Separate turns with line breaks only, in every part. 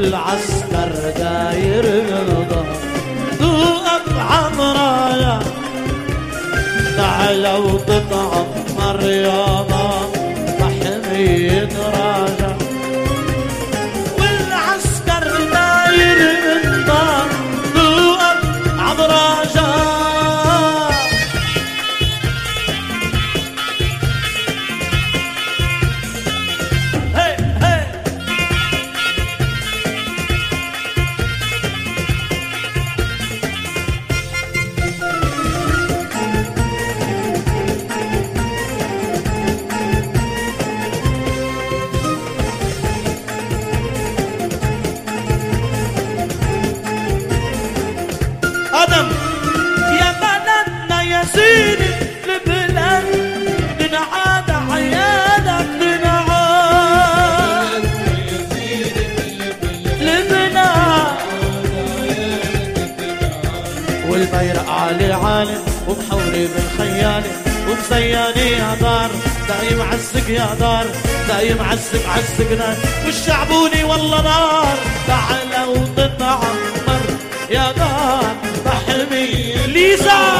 والعسكر داير يرضى. ذوقك عمرايا تعال وتتعمر يابا بحمية راجع، والعسكر داير يرضى. ذوقك عمرايا قدم يا بلدنا يا سيدي لبلاد بنعاد عيالك بنعاد لبنان، والبيرق عالي عالي ومحوري بالخيالي ومزياني يا دار دايم عزق يا دار دايم عزق عزقنا والشعبوني والله نار. تعال وتتعمر يا دار بحمي ليزا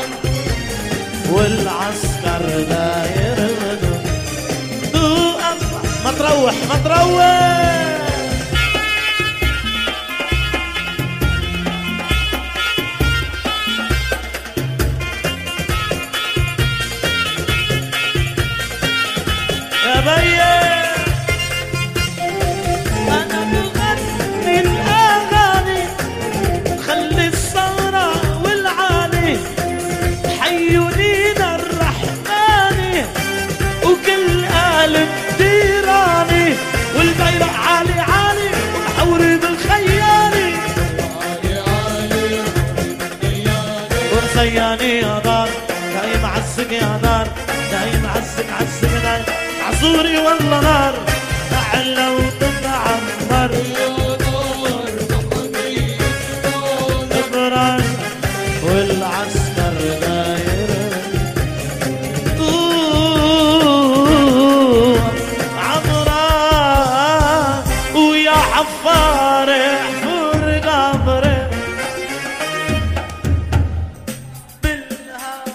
والعسكر داير بدون. ذوقك ما تروح ما تروح. يا بيه أنا بغني الأغاني خلي الثورة والعالي حيونينا الرحماني وكل قلب ديراني، والبيرق عالي عالي ومحوري بالخيالي ومزياني يا دار دايم عزق يا دار دايم عزق عزقنا عزوري والله نار. تعال وتتعمر ابراج والعسكر داير عمران ويا حفار احفر قبري بالهوى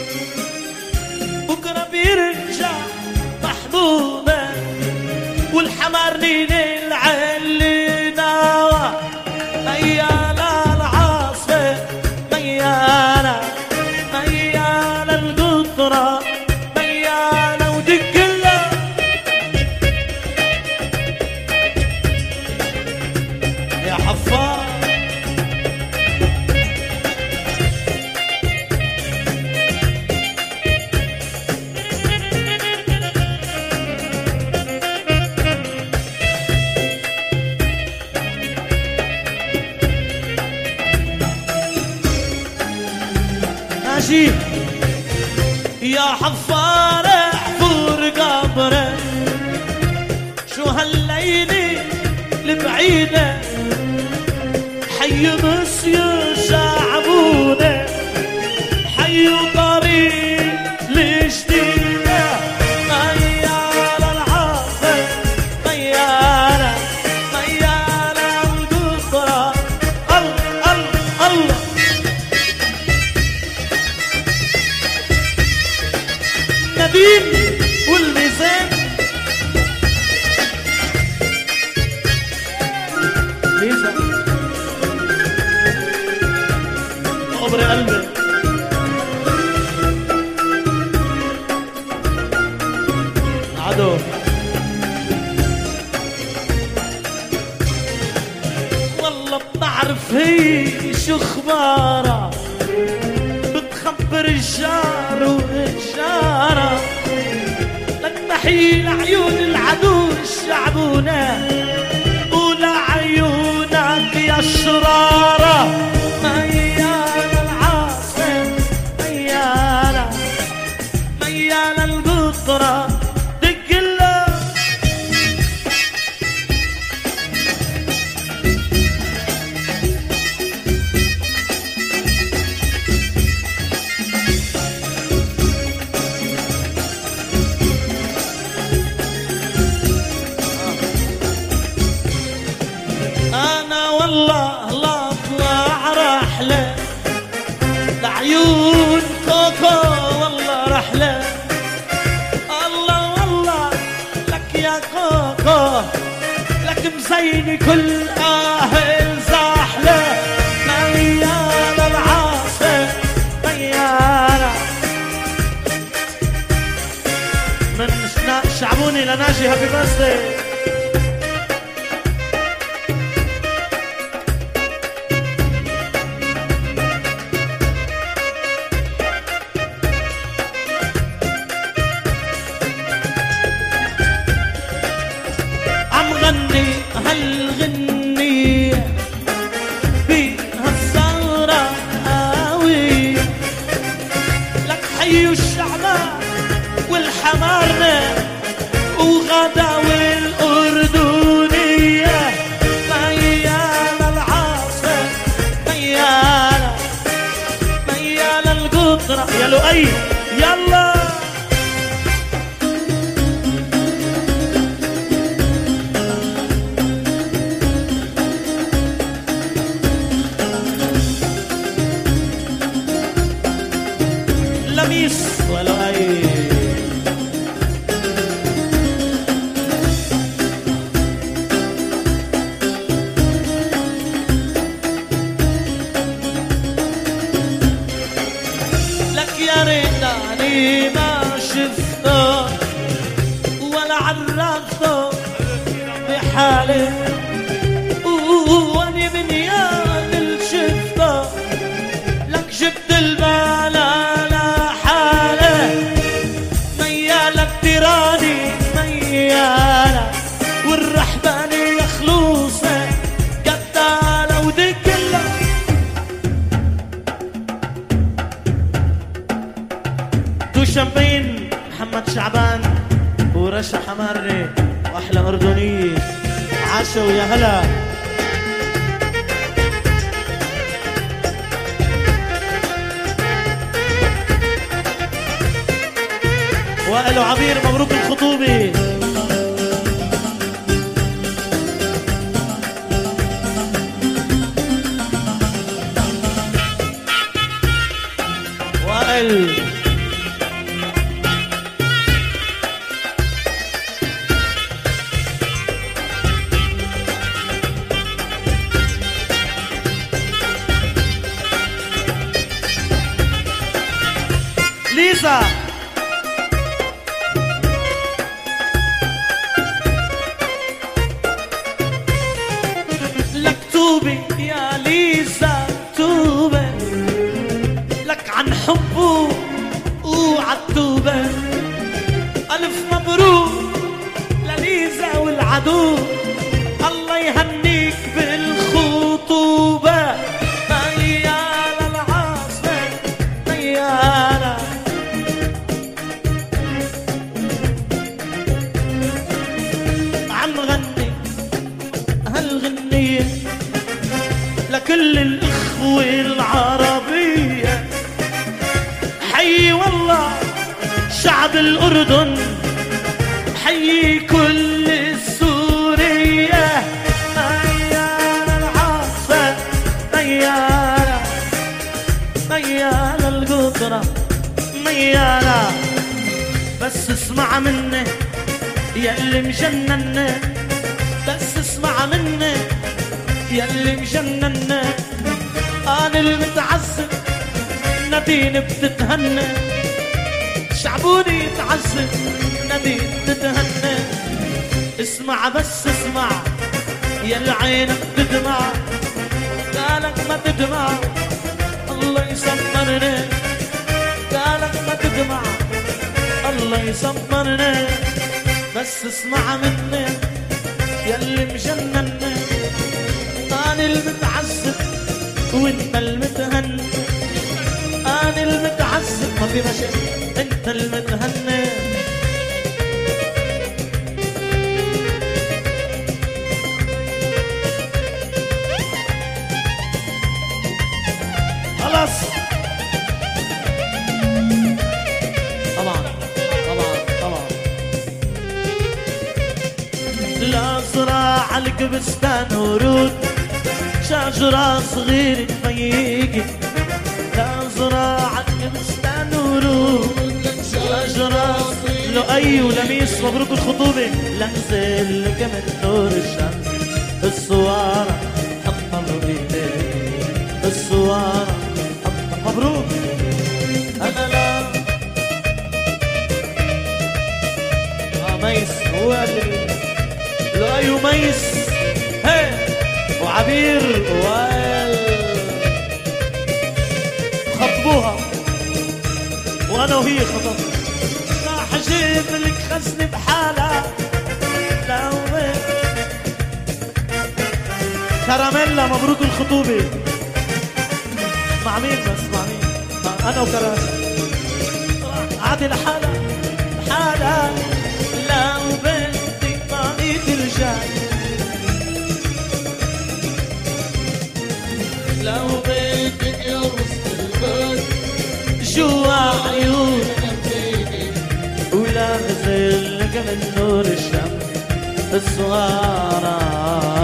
بكره بيرجع محبوبه والحمار نين العلي ناوى ميالة العاصفة ميالة ميالة القطرة ميالة ودقلة يا حفار. ماشي يا حفار احفر قبره شو هالليلة البعيدة حي مسيو شعبونه حي طريق الجديدة ميالة العاصفة ميالة ميالة القطرة الله الله نبيل والميزان ليزا عمري قلبي عدو والله بتعرف هي شو اخبارها بتخبر الجار والجارة لك تحيي لعيون العدو الشعبونة ولعيونك يا شرارة ميالة العاصفة ميالة ميالة القطرة دقلة عيني كل اهل زحله ميالة العاصفة ميالة من شعبوني لناجي هابي بيرثدي. عم غني هالغنية بيها الثورة قوي لك حيو الشعبان والحمارنا وغدا والأردنية ميالة العاصفة ميالة ميالة القطرة يا لؤي يلا لميس ولا أي لك يا ريتني ما شفته ولا عرفته بحالي واني من يوم اللي شفته لك جبت البلا تراني ميالة والرحبانية خلوصة قتالة ودكلة تو شامبين محمد شعبان ورشا حماري واحلى اردني عاشوا يا هلا وائل وعبير مبروك الخطوبة. وائل ليزا يا ليزا توبة لك عن حبه وعالتوبة ألف مبروك لليزا والعدو الله يهنيك بالخطوبة ميالة العاصفة ميالة عم غني هالغنية لكل الإخوة العربية حي والله شعب الأردن حي كل السورية ميالة العاصفة ميالة ميالة القطرة ميالة بس اسمع مني يا اللي مجنني بس اسمع مني ياللي مجننا انا المتعذب نادين بتتهنى شعبوني يتعذب نادين بتتهنى اسمع بس اسمع ياللي عينك تدمع قالك ما تدمع الله يسمرنا قالك ما تدمع الله يسمرنا بس اسمع مني ياللي مجننا أنا المتعذب وانت المتهنى أنا المتعذب ما في مشاكل انت المتهنى خلاص طبعا طبعا طبعا لا زراعة القبستان ورود شجرة صغيرة ميجي لا زراعة القبستان ورود شجرة لؤي ولميس مبروك الخطوبة لنزل كمان نور الشمس الصوارة حطموا ايديك الصوارة حطموا. مبروك. انا لا ميس هو اللي لؤي وميس هي وعبير خطبوها وانا وهي خطبنا. راح اجيب لك خزنة بحالها كراميلا. مبروك الخطوبة. مع مين بس؟ مع مين؟ انا وكراميلا. عادي لحالها لحالها لو بدك طريق الجاي لو بدك يرص البال جوا عيونك ولا غزلك من نور الشمس الصغارة